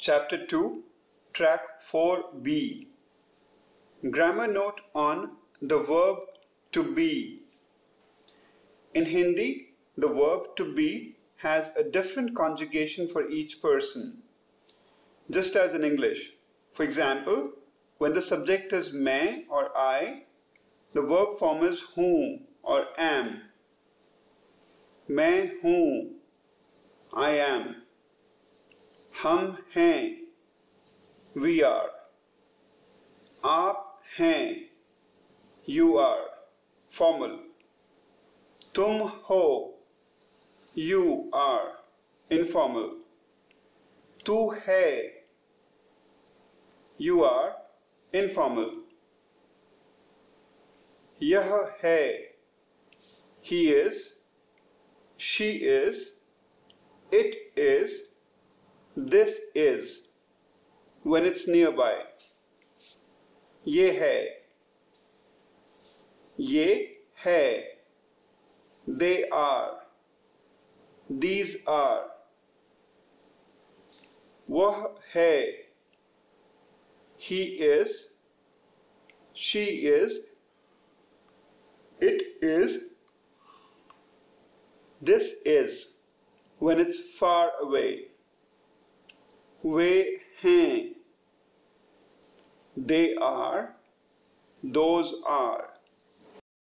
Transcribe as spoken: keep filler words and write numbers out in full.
Chapter two, Track four B. Grammar note on the verb to be. In Hindi, the verb to be has a different conjugation for each person, just as in English. For example, when the subject is मैं or I, the verb form is हूँ or am. मैं हूँ, I am. हम हैं, we are. आप हैं, you are. Formal. तुम हो, you are. Informal. तू है, you are. Informal. यह है, he is, she is, it is, this is, when it's nearby. ये है, ये है, they are, these are. वह है, he is, she is, it is, this is, when it's far away. वे हैं, they are, those are.